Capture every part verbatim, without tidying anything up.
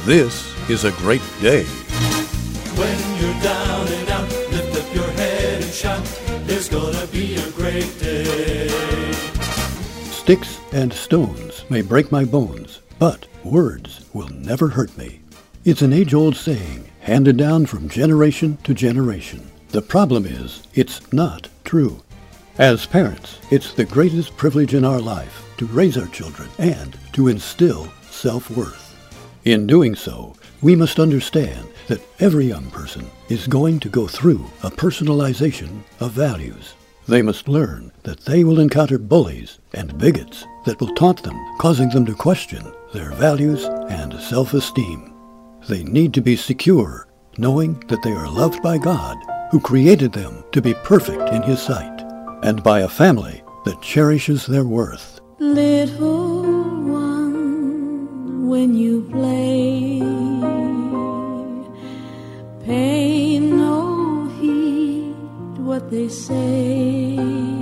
This is a great day. When you're down and out, lift up your head and shout, there's gonna be a great day. Sticks and stones may break my bones, but words will never hurt me. It's an age-old saying, handed down from generation to generation. The problem is, it's not true. As parents, it's the greatest privilege in our life to raise our children and to instill self-worth. In doing so, we must understand that every young person is going to go through a personalization of values. They must learn that they will encounter bullies and bigots that will taunt them, causing them to question their values and self-esteem. They need to be secure, knowing that they are loved by God, who created them to be perfect in His sight, and by a family that cherishes their worth. Little one, when you play, pay no heed what they say.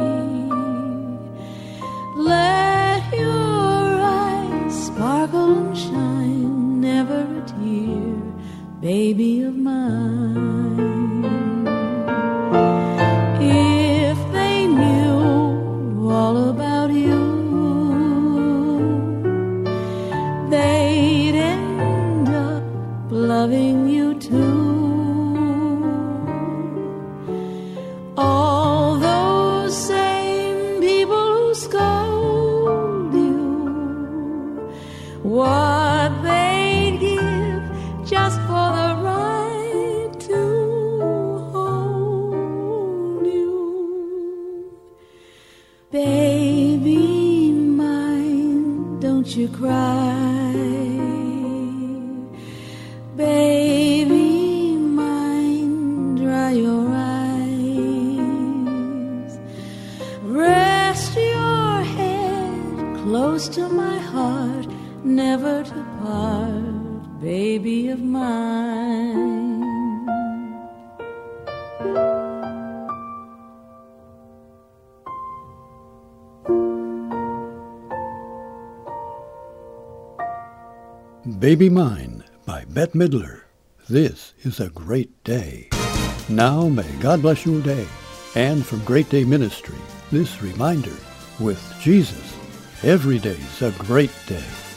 Let your eyes sparkle and shine, never a tear, baby of mine. If they knew all about you, they'd end up loving you too. All those same people who scold you, what they'd give just for the right to hold you. Baby mine, don't you cry. Baby mine, dry your eyes. Rest your head close to my heart, never to part, baby of mine. Baby Mine by Bette Midler. This is a great day. Now may God bless your day. And from Great Day Ministry, this reminder, with Jesus, every day's a great day.